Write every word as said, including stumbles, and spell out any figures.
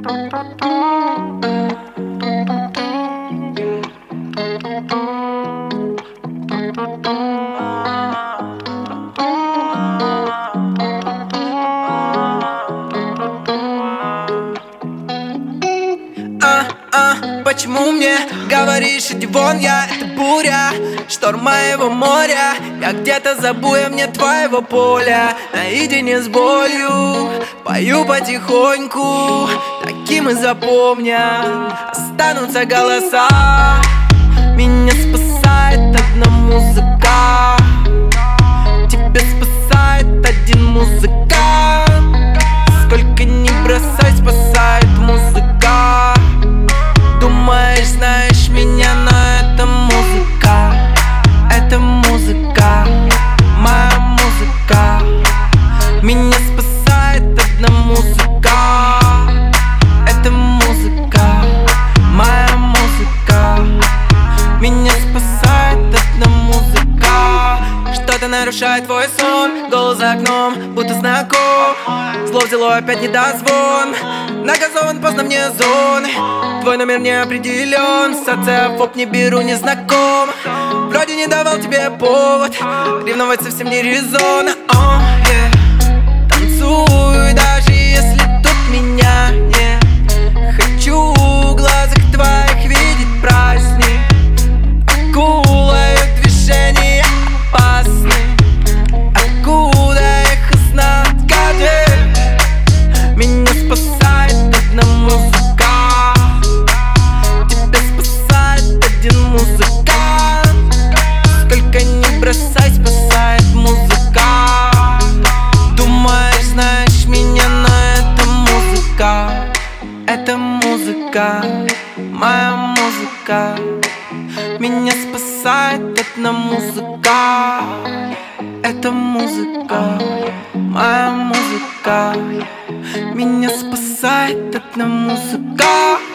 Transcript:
Почему мне говоришь, иди вон, я это буря, шторм моего моря. Я где-то забуя мне твоего поля, наедине с болью пою потихоньку, таким и запомнят останутся голоса. Меня спасает одна музыка, тебя спасает один музыкант. Сколько ни бросай, спасает музыка. Думаешь, знаешь меня, но это музыка, это музыка, моя музыка. Меня спасает одна музыка, это музыка, моя музыка. Меня спасает одна музыка. Что-то нарушает твой сон, голос за окном, будто знаком. Зло взяло опять недозвон, нагазован поздно мне зоны. Твой номер не определен, социофоб не беру, не знаком. Вроде не давал тебе повод, ревновать совсем не резон. oh, yeah. Танцуй, даже если тут меня нет. Хочу в глазах твоих видеть праздник. Акула, ее движения опасны. Откуда их знать, гаджет? Меня спасает одна музыка, музыкант. Сколько ни бросай, спасает музыка. Думаешь, знаешь меня, но это музыка, это музыка, моя музыка. Меня спасает одна музыка, это музыка, моя музыка. Меня спасает одна музыка.